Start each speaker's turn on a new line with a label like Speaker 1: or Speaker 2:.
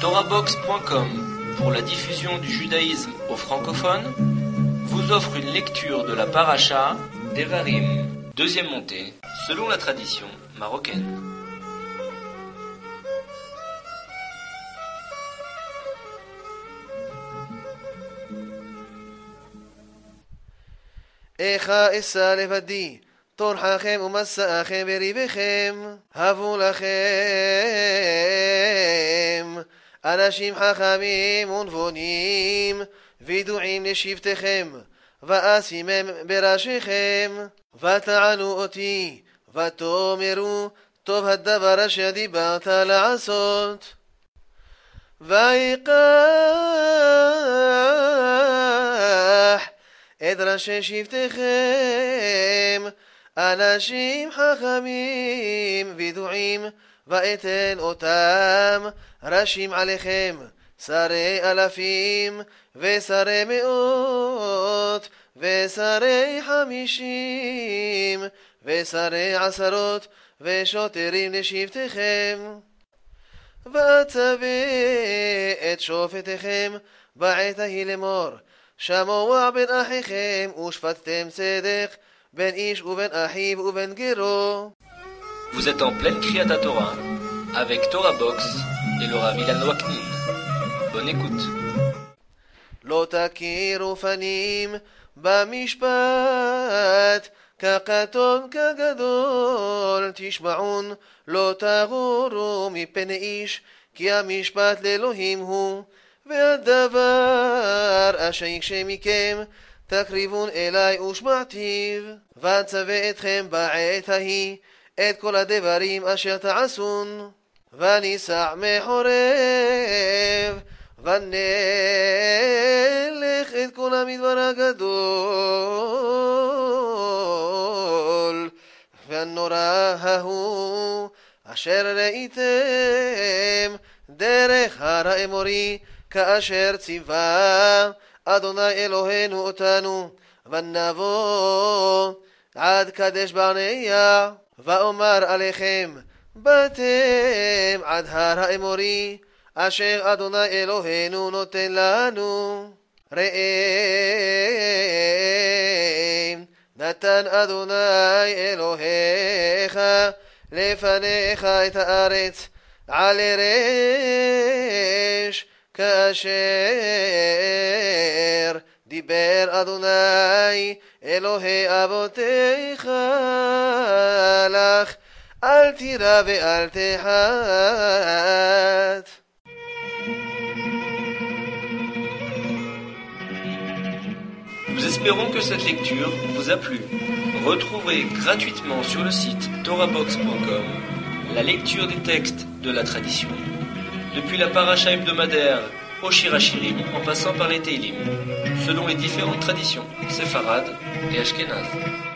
Speaker 1: TorahBox.com, pour la diffusion du judaïsme aux francophones, vous offre une lecture de la paracha Devarim, deuxième montée, selon la tradition marocaine.
Speaker 2: איכה אשא לבדי, טורחכם ומסעכם וריבכם, הבו לכם, אנשים חכמים ונבונים, וידועים לשבטיכם, ואשימם בראשיכם, ותענו אותי, ותאמרו, טוב הדבר אשר דיברת לעשות. ויקח את ראשי שבטיכם, אנשים חכמים וידועים, ואתן אותם ראשים עליכם, שרי אלפים ושרי מאות ושרי 50 ושרי 10 ושוטרים לשבטיכם. ואצווה את שופטיכם בעת ההיא לאמור, שמוע בין אחיכם ושפטתם צדק, בין איש ובין אחיו ובין גרו.
Speaker 1: Vous êtes en pleine Kriyat Torah avec Torah Box et le Rav Ilan Waknin. Bonne écoute.
Speaker 2: לא תכירו פנים במשפט, כקטון כגדול תשמעון, לא תגורו מפני איש, כי המשפט לאלוהים הוא, והדבר אשר יקשה מכם תקריבון אליי ושמעתיו. ואצווה אתכם בעת ההיא את כל הדברים אשר תעשון, וניסע מחורב, ונלך את כל המדבר הגדול והנורא ההוא אשר ראיתם דרך הר האמורי, כאשר ציווה אדוני אלוהינו אותנו, ונבוא עד קדש ברנע, ואומר עליכם, באתם עד הר האמורי אשר אדוני אלוהינו נותן לנו. ראה נתן אדוני אלוהיך לפניך את הארץ על ירש, כאשר דיבר אדוני אלוהי אבותיך לך, אל תירא ואל תחת.
Speaker 1: Nous espérons que cette lecture vous a plu. Retrouvez gratuitement sur le site torahbox.com la lecture des textes de la tradition, depuis la paracha hebdomadaire au Shir HaShirim en passant par les Teilim, selon les différentes traditions séfarades et ashkénazes.